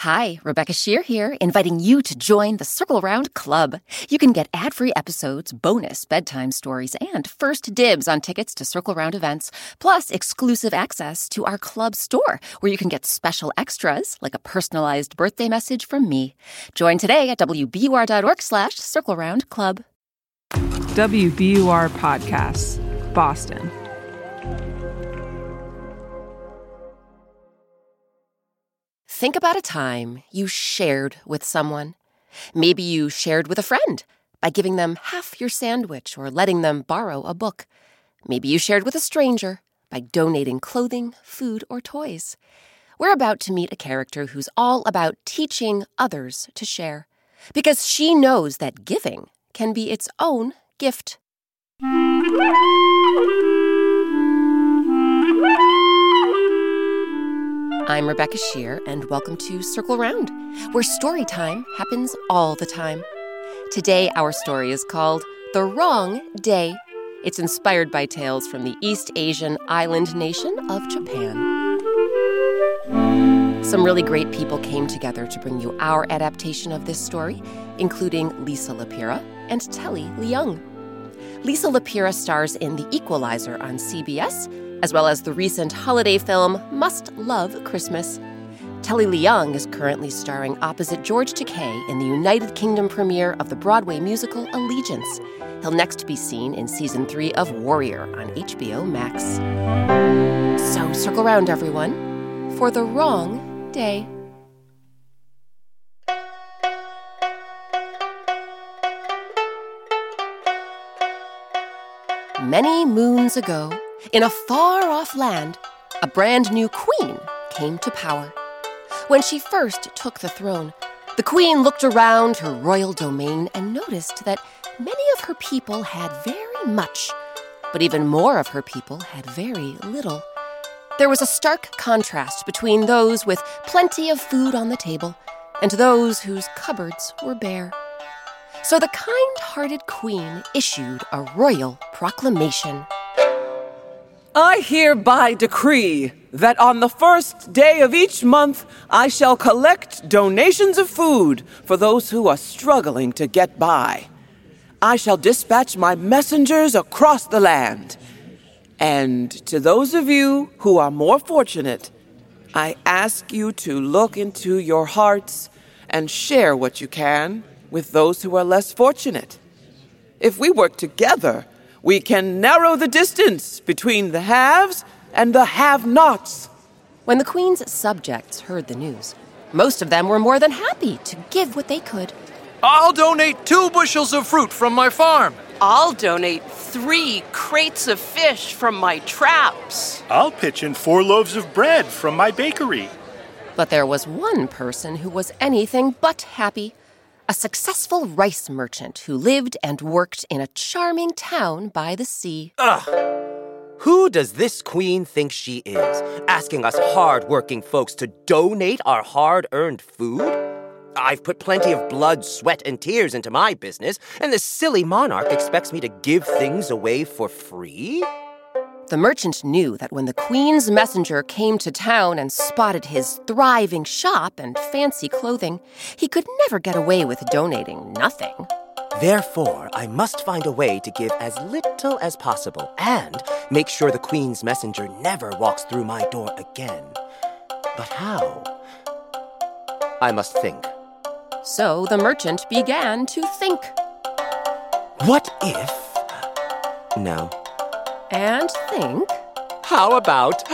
Hi, Rebecca Shear here, inviting you to join the Circle Round Club. You can get ad-free episodes, bonus bedtime stories, and first dibs on tickets to Circle Round events, plus exclusive access to our club store, where you can get special extras, like a personalized birthday message from me. Join today at wbur.org/circleroundclub. WBUR Podcasts, Boston. Think about a time you shared with someone. Maybe you shared with a friend by giving them half your sandwich or letting them borrow a book. Maybe you shared with a stranger by donating clothing, food, or toys. We're about to meet a character who's all about teaching others to share, because she knows that giving can be its own gift. I'm Rebecca Shear, and welcome to Circle Round, where story time happens all the time. Today, our story is called The Wrong Day. It's inspired by tales from the East Asian island nation of Japan. Some really great people came together to bring you our adaptation of this story, including Lisa Lapira and Telly Leung. Lisa Lapira stars in The Equalizer on CBS, as well as the recent holiday film Must Love Christmas. Telly Leung is currently starring opposite George Takei in the United Kingdom premiere of the Broadway musical Allegiance. He'll next be seen in Season 3 of Warrior on HBO Max. So circle round, everyone, for The Wrong Day. Many moons ago, in a far-off land, a brand-new queen came to power. When she first took the throne, the queen looked around her royal domain and noticed that many of her people had very much, but even more of her people had very little. There was a stark contrast between those with plenty of food on the table and those whose cupboards were bare. So the kind-hearted queen issued a royal proclamation. I hereby decree that on the first day of each month, I shall collect donations of food for those who are struggling to get by. I shall dispatch my messengers across the land. And to those of you who are more fortunate, I ask you to look into your hearts and share what you can with those who are less fortunate. If we work together, we can narrow the distance between the haves and the have-nots. When the queen's subjects heard the news, most of them were more than happy to give what they could. I'll donate 2 bushels of fruit from my farm. I'll donate 3 crates of fish from my traps. I'll pitch in 4 loaves of bread from my bakery. But there was one person who was anything but happy. A successful rice merchant who lived and worked in a charming town by the sea. Who does this queen think she is, asking us hard-working folks to donate our hard-earned food? I've put plenty of blood, sweat, and tears into my business, and this silly monarch expects me to give things away for free? The merchant knew that when the queen's messenger came to town and spotted his thriving shop and fancy clothing, he could never get away with donating nothing. Therefore, I must find a way to give as little as possible and make sure the queen's messenger never walks through my door again. But how? I must think. So the merchant began to think. What if... No. And think. How about...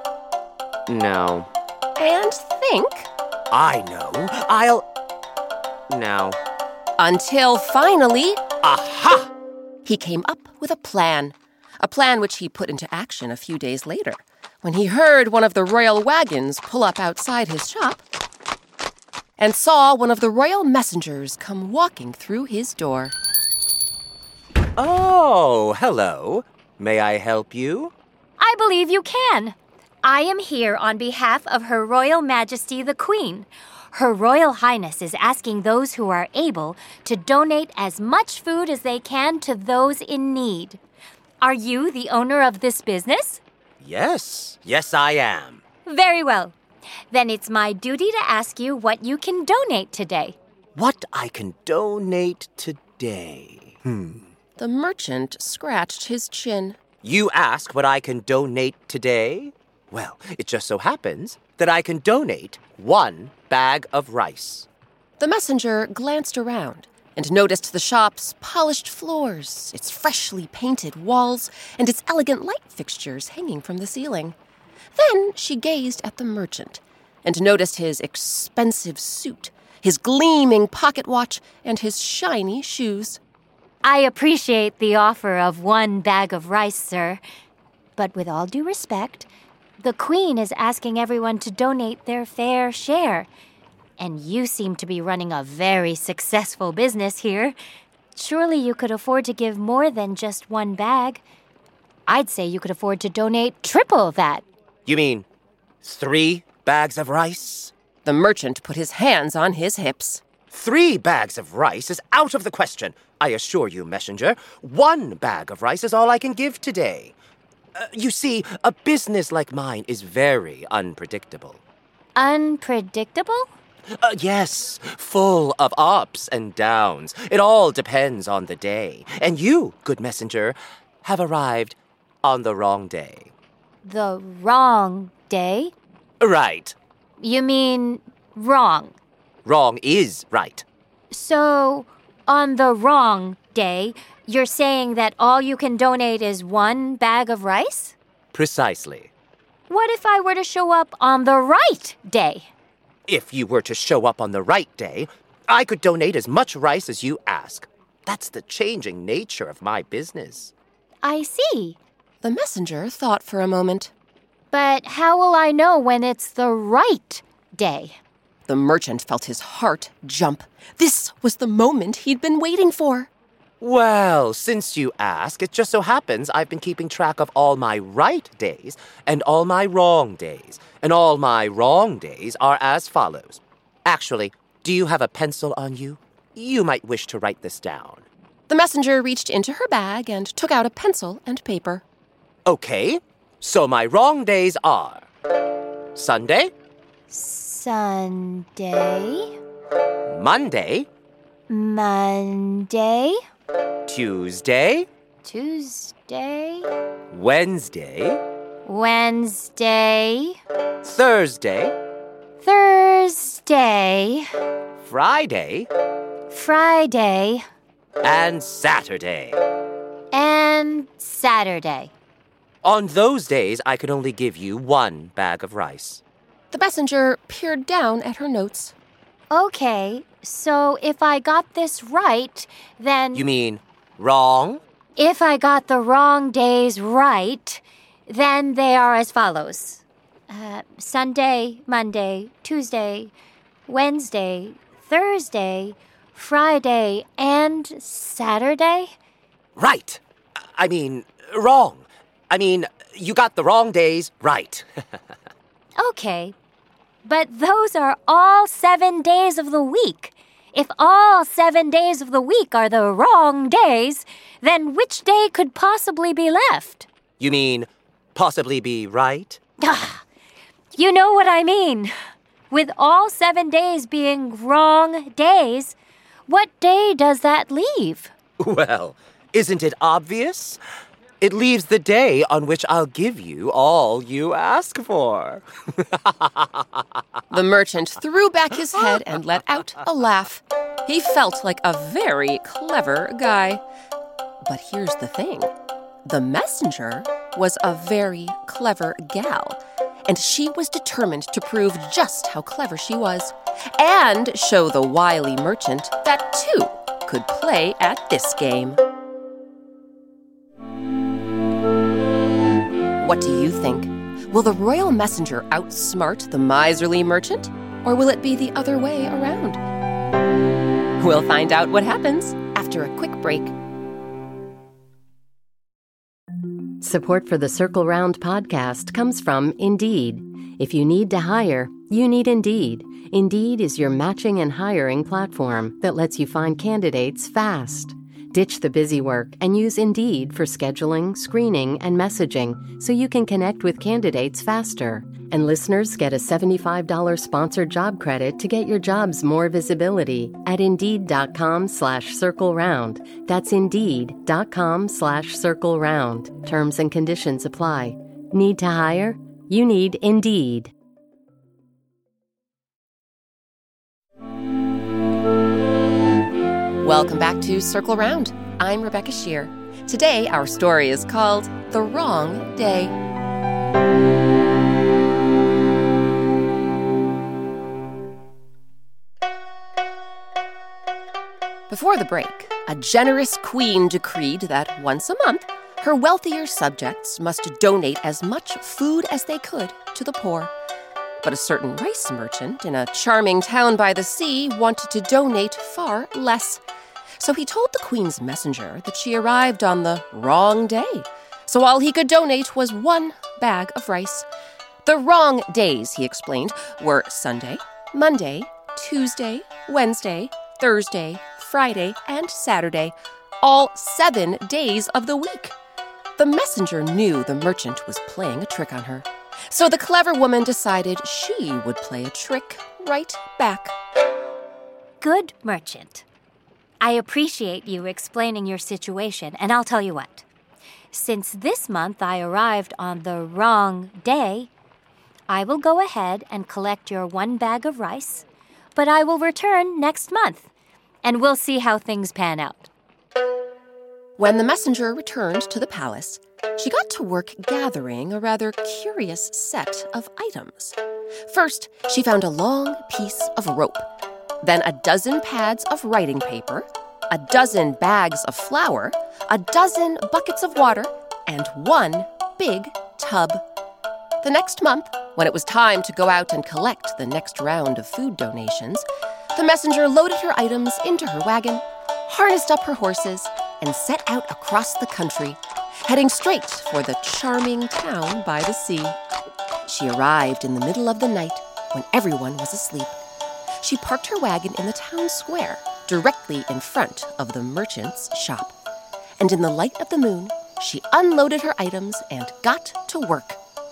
No. And think. I know. I'll... No. Until finally... Aha! He came up with a plan which he put into action a few days later, when he heard one of the royal wagons pull up outside his shop and saw one of the royal messengers come walking through his door. Oh, hello. May I help you? I believe you can. I am here on behalf of Her Royal Majesty the Queen. Her Royal Highness is asking those who are able to donate as much food as they can to those in need. Are you the owner of this business? Yes, I am. Very well. Then it's my duty to ask you what you can donate today. What I can donate today? The merchant scratched his chin. You ask what I can donate today? Well, it just so happens that I can donate 1 bag of rice. The messenger glanced around and noticed the shop's polished floors, its freshly painted walls, and its elegant light fixtures hanging from the ceiling. Then she gazed at the merchant and noticed his expensive suit, his gleaming pocket watch, and his shiny shoes. I appreciate the offer of 1 bag of rice, sir. But with all due respect, the Queen is asking everyone to donate their fair share. And you seem to be running a very successful business here. Surely you could afford to give more than just 1 bag. I'd say you could afford to donate triple that. You mean 3 bags of rice? The merchant put his hands on his hips. 3 bags of rice is out of the question. I assure you, messenger, 1 bag of rice is all I can give today. You see, a business like mine is very unpredictable. Unpredictable? Yes, full of ups and downs. It all depends on the day. And you, good messenger, have arrived on the wrong day. The wrong day? Right. You mean wrong? Wrong is right. So, on the wrong day, you're saying that all you can donate is 1 bag of rice? Precisely. What if I were to show up on the right day? If you were to show up on the right day, I could donate as much rice as you ask. That's the changing nature of my business. I see. The messenger thought for a moment. But how will I know when it's the right day? The merchant felt his heart jump. This was the moment he'd been waiting for. Well, since you ask, it just so happens I've been keeping track of all my right days and all my wrong days. And all my wrong days are as follows. Actually, do you have a pencil on you? You might wish to write this down. The messenger reached into her bag and took out a pencil and paper. Okay, so my wrong days are Sunday, Sunday, Monday, Monday, Tuesday, Tuesday, Wednesday, Wednesday, Thursday, Thursday, Friday, Friday, and Saturday. and Saturday. On those days, I can only give you 1 bag of rice. The messenger peered down at her notes. Okay, so if I got this right, then... You mean wrong? If I got the wrong days right, then they are as follows. Sunday, Monday, Tuesday, Wednesday, Thursday, Friday, and Saturday? Right. I mean, wrong. I mean, you got the wrong days right. Okay, but those are all 7 days of the week. If all 7 days of the week are the wrong days, then which day could possibly be left? You mean possibly be right? You know what I mean. With all 7 days being wrong days, what day does that leave? Well, isn't it obvious? It leaves the day on which I'll give you all you ask for. The merchant threw back his head and let out a laugh. He felt like a very clever guy. But here's the thing. The messenger was a very clever gal, and she was determined to prove just how clever she was and show the wily merchant that two could play at this game. What do you think? Will the royal messenger outsmart the miserly merchant, or will it be the other way around? We'll find out what happens after a quick break. Support for the Circle Round podcast comes from Indeed. If you need to hire, you need Indeed. Indeed is your matching and hiring platform that lets you find candidates fast. Ditch the busy work and use Indeed for scheduling, screening, and messaging so you can connect with candidates faster. And listeners get a $75 sponsored job credit to get your jobs more visibility at Indeed.com/CircleRound. That's Indeed.com/CircleRound. Terms and conditions apply. Need to hire? You need Indeed. Welcome back to Circle Round. I'm Rebecca Shear. Today, our story is called The Wrong Day. Before the break, a generous queen decreed that once a month, her wealthier subjects must donate as much food as they could to the poor. But a certain rice merchant in a charming town by the sea wanted to donate far less. So he told the queen's messenger that she arrived on the wrong day. So all he could donate was 1 bag of rice. The wrong days, he explained, were Sunday, Monday, Tuesday, Wednesday, Thursday, Friday, and Saturday, all 7 days of the week. The messenger knew the merchant was playing a trick on her. So the clever woman decided she would play a trick right back. Good merchant. I appreciate you explaining your situation, and I'll tell you what. Since this month I arrived on the wrong day, I will go ahead and collect your 1 bag of rice, but I will return next month, and we'll see how things pan out. When the messenger returned to the palace, she got to work gathering a rather curious set of items. First, she found a long piece of rope, then a dozen pads of writing paper, a dozen bags of flour, a dozen buckets of water, and 1 big tub. The next month, when it was time to go out and collect the next round of food donations, the messenger loaded her items into her wagon, harnessed up her horses, and set out across the country, heading straight for the charming town by the sea. She arrived in the middle of the night when everyone was asleep. She parked her wagon in the town square, directly in front of the merchant's shop. And in the light of the moon, she unloaded her items and got to work.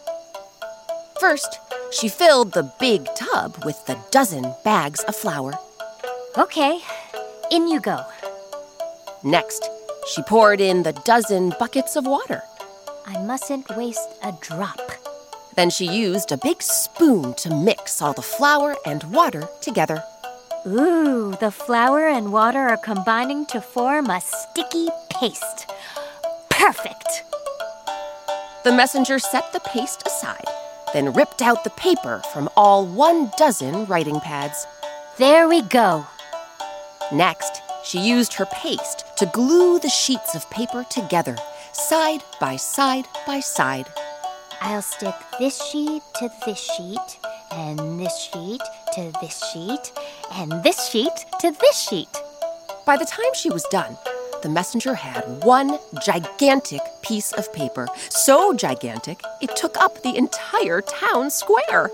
First, she filled the big tub with the dozen bags of flour. Okay, in you go. Next, she poured in the dozen buckets of water. I mustn't waste a drop. Then she used a big spoon to mix all the flour and water together. Ooh, the flour and water are combining to form a sticky paste. Perfect! The messenger set the paste aside, then ripped out the paper from all 12 writing pads. There we go. Next, she used her paste to glue the sheets of paper together, side by side by side. I'll stick this sheet to this sheet, and this sheet to this sheet, and this sheet to this sheet. By the time she was done, the messenger had 1 gigantic piece of paper, so gigantic it took up the entire town square.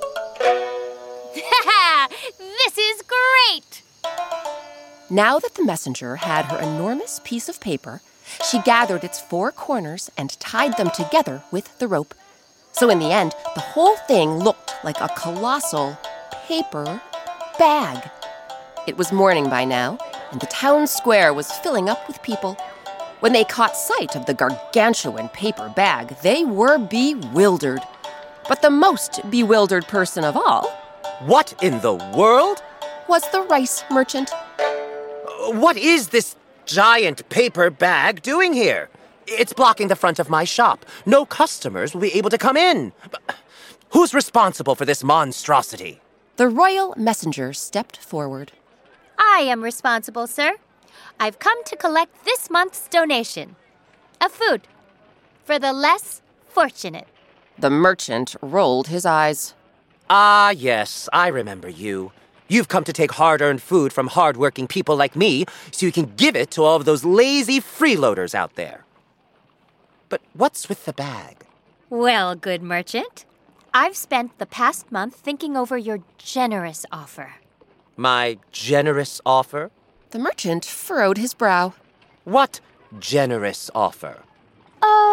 This is great! Now that the messenger had her enormous piece of paper, she gathered its 4 corners and tied them together with the rope. So in the end, the whole thing looked like a colossal paper bag. It was morning by now, and the town square was filling up with people. When they caught sight of the gargantuan paper bag, they were bewildered. But the most bewildered person of all... What in the world? ...was the rice merchant. What is this giant paper bag doing here? It's blocking the front of my shop. No customers will be able to come in. Who's responsible for this monstrosity? The royal messenger stepped forward. I am responsible, sir. I've come to collect this month's donation of food for the less fortunate. The merchant rolled his eyes. Ah, yes, I remember you. You've come to take hard-earned food from hard-working people like me so you can give it to all of those lazy freeloaders out there. But what's with the bag? Well, good merchant, I've spent the past month thinking over your generous offer. My generous offer? The merchant furrowed his brow. What generous offer? Oh,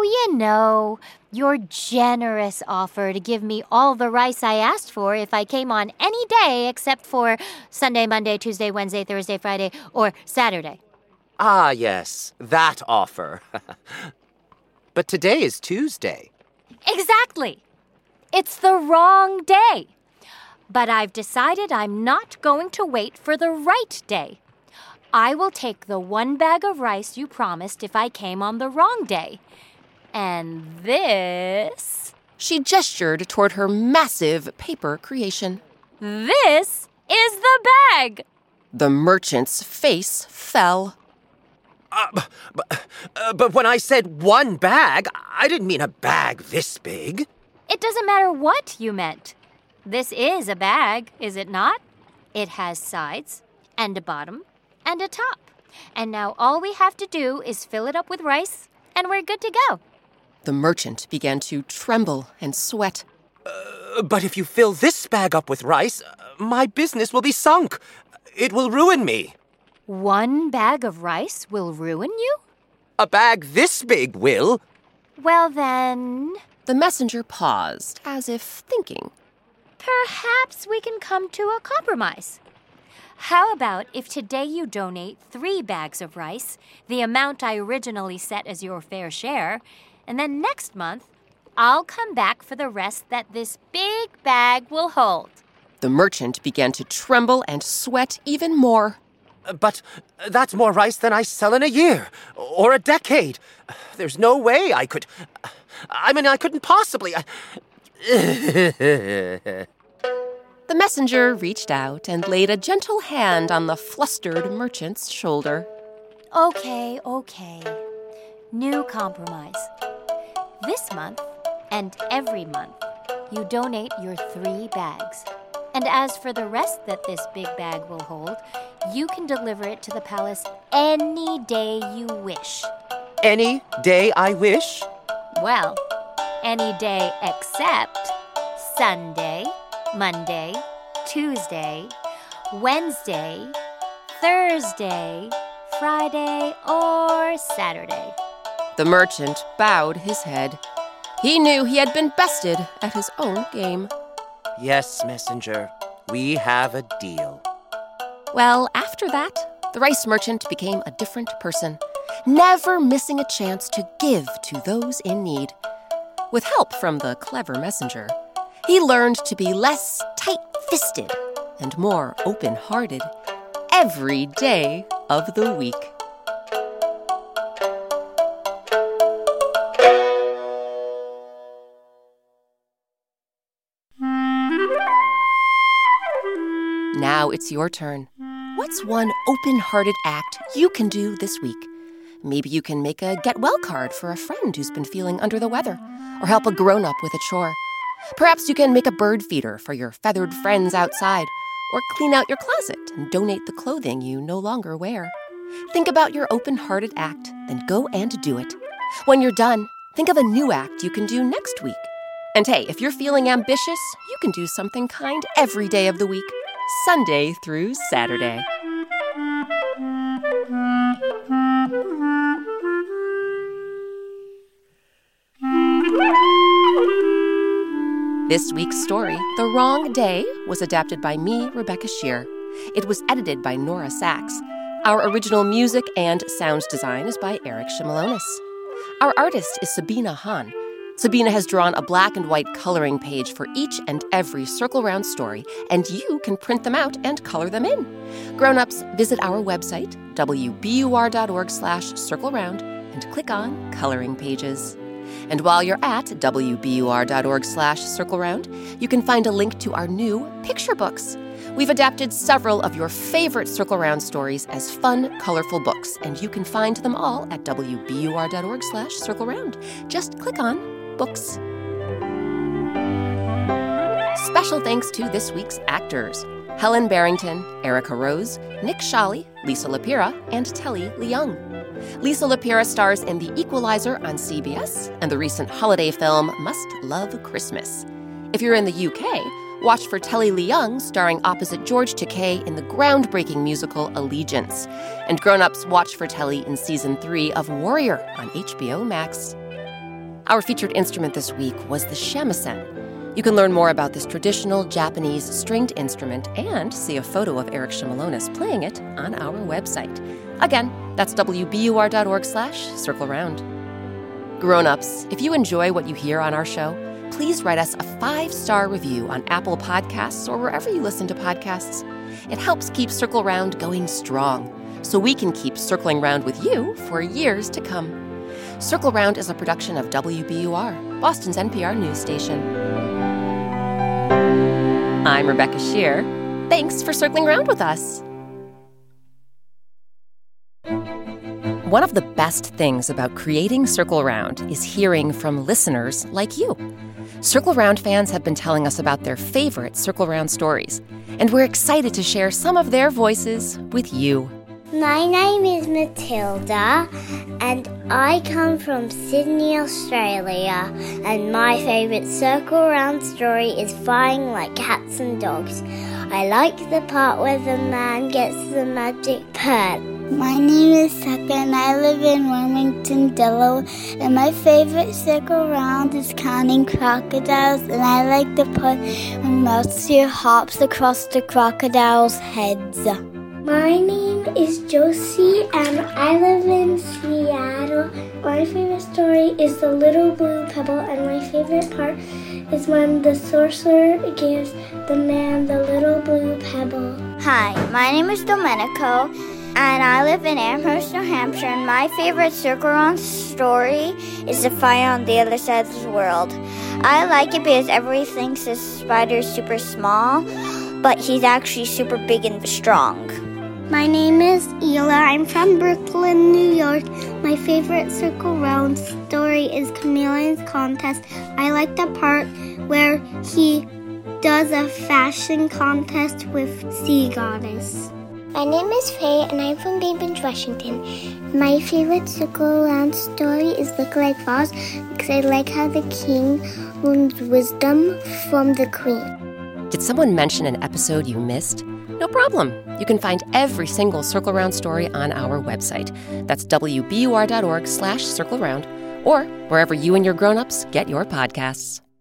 Your generous offer to give me all the rice I asked for if I came on any day except for Sunday, Monday, Tuesday, Wednesday, Thursday, Friday, or Saturday. Ah, yes, that offer. But today is Tuesday. Exactly. It's the wrong day. But I've decided I'm not going to wait for the right day. I will take the 1 bag of rice you promised if I came on the wrong day. And this... She gestured toward her massive paper creation. This is the bag! The merchant's face fell. But when I said 1 bag, I didn't mean a bag this big. It doesn't matter what you meant. This is a bag, is it not? It has sides, and a bottom, and a top. And now all we have to do is fill it up with rice, and we're good to go. The merchant began to tremble and sweat. But if you fill this bag up with rice, my business will be sunk. It will ruin me. 1 bag of rice will ruin you? A bag this big will. Well then... The messenger paused, as if thinking. Perhaps we can come to a compromise. How about if today you donate 3 bags of rice, the amount I originally set as your fair share, and then next month, I'll come back for the rest that this big bag will hold. The merchant began to tremble and sweat even more. But that's more rice than I sell in a year, or a decade. There's no way I could... I couldn't possibly... The messenger reached out and laid a gentle hand on the flustered merchant's shoulder. Okay. New compromise. This month, and every month, you donate your 3 bags. And as for the rest that this big bag will hold, you can deliver it to the palace any day you wish. Any day I wish? Well, any day except Sunday, Monday, Tuesday, Wednesday, Thursday, Friday, or Saturday. The merchant bowed his head. He knew he had been bested at his own game. Yes, messenger, we have a deal. Well, after that, the rice merchant became a different person, never missing a chance to give to those in need. With help from the clever messenger, he learned to be less tight-fisted and more open-hearted every day of the week. Now it's your turn. What's one open-hearted act you can do this week? Maybe you can make a get-well card for a friend who's been feeling under the weather, or help a grown-up with a chore. Perhaps you can make a bird feeder for your feathered friends outside, or clean out your closet and donate the clothing you no longer wear. Think about your open-hearted act, then go and do it. When you're done, think of a new act you can do next week. And hey, if you're feeling ambitious, you can do something kind every day of the week, Sunday through Saturday. This week's story, The Wrong Day, was adapted by me, Rebecca Shear. It was edited by Nora Sachs. Our original music and sound design is by Eric Shimalonis. Our artist is Sabina Hahn. Sabina has drawn a black and white coloring page for each and every Circle Round story, and you can print them out and color them in. Grown-ups, visit our website, wbur.org/circleround, and click on Coloring Pages. And while you're at wbur.org/circleround, you can find a link to our new picture books. We've adapted several of your favorite Circle Round stories as fun, colorful books, and you can find them all at wbur.org/circleround. Just click on Books. Special thanks to this week's actors: Helen Barrington, Erica Rose, Nick Shawley, Lisa Lapira, and Telly Leung. Lisa Lapira stars in The Equalizer on CBS and the recent holiday film Must Love Christmas. If you're in the UK, watch for Telly Leung starring opposite George Takei in the groundbreaking musical Allegiance. And grown-ups, watch for Telly in Season 3 of Warrior on HBO Max. Our featured instrument this week was the shamisen. You can learn more about this traditional Japanese stringed instrument and see a photo of Eric Shimalonis playing it on our website. Again, that's wbur.org/circlearound. Grown-ups, if you enjoy what you hear on our show, please write us a 5-star review on Apple Podcasts or wherever you listen to podcasts. It helps keep Circle Round going strong, so we can keep circling round with you for years to come. Circle Round is a production of WBUR, Boston's NPR news station. I'm Rebecca Shear. Thanks for circling round with us. One of the best things about creating Circle Round is hearing from listeners like you. Circle Round fans have been telling us about their favorite Circle Round stories, and we're excited to share some of their voices with you. My name is Matilda, and I come from Sydney, Australia, and my favourite Circle Round story is Flying Like Cats and Dogs. I like the part where the man gets the magic purse. My name is Tucker, and I live in Wilmington, Delaware, and my favorite Circle Round is counting crocodiles, and I like the part when Monsieur hops across the crocodiles' heads. My name is Josie, and I live in Seattle. My favorite story is The Little Blue Pebble, and my favorite part is when the sorcerer gives the man the little blue pebble. Hi, my name is Domenico, and I live in Amherst, New Hampshire, and my favorite Circle Round story is The Fire on the Other Side of the World. I like it because everybody thinks the spider is super small, but he's actually super big and strong. My name is Ela. I'm from Brooklyn, New York. My favorite Circle Round story is Chameleon's Contest. I like the part where he does a fashion contest with Sea Goddess. My name is Faye, and I'm from Bainbridge, Washington. My favorite Circle Round story is Look Like Oz because I like how the king learned wisdom from the queen. Did someone mention an episode you missed? No problem. You can find every single Circle Round story on our website. That's wbur.org/circlearound, or wherever you and your grown-ups get your podcasts.